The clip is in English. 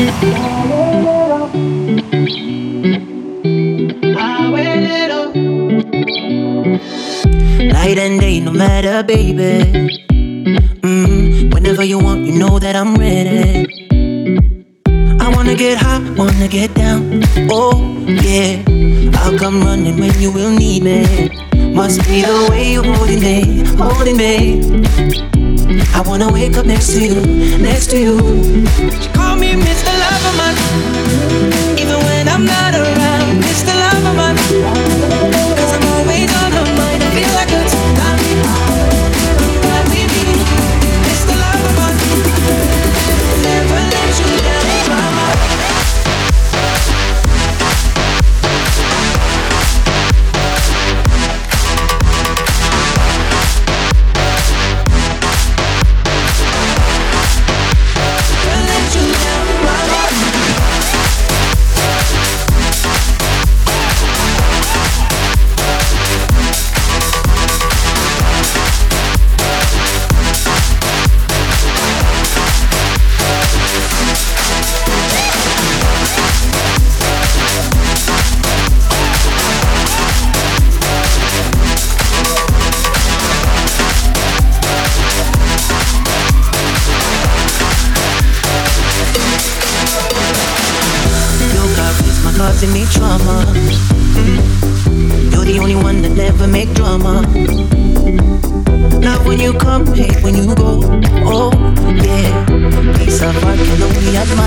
Night and day, no matter, baby. Whenever you want, you know that I'm ready. I wanna get high, wanna get down. Oh, yeah. I'll come running when you will need me. Must be the way you're holding me, holding me. I wanna wake up next to you, next to you. She call me Mr. Loverman, even when I'm not around. Mr. Loverman, 'cause I'm always on her mind. I feel like a tsunami. Ride with me, Mr. Loverman. Never let you down, mama. Causing me trauma. You're the only one that never make drama. Love when you come, hate when you go. Oh yeah, peace of heart can only admire.